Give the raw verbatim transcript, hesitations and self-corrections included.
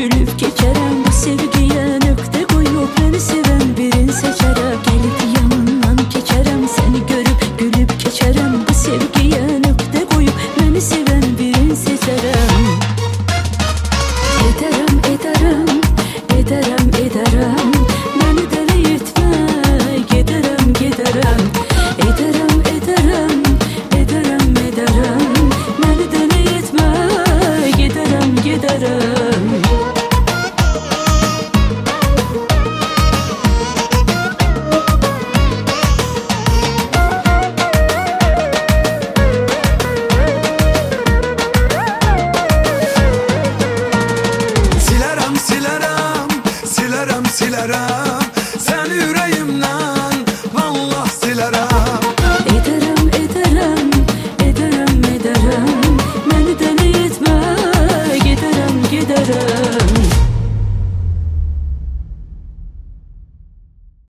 gülüp geçərəm. Bu sevgiyə nöqtə qoyub məni sevən birin seçərəm. Gəlib yanından keçərəm, səni görüb gülüb keçərəm. Bu sevgiyə nöqtə qoyub məni sevən birin seçərəm. Edərəm, edərəm, edərəm, edərəm, məni dəli etmə, gedərəm, gedərəm. Edərəm, edərəm, edərəm, edərəm, məni dəli etmə, gedərəm, gedərəm. Silərəm, səni ürəyimdən vallah silərəm. Edərəm, edərəm, edərəm, edərəm, məni dəli etmə, gedərəm, gedərəm.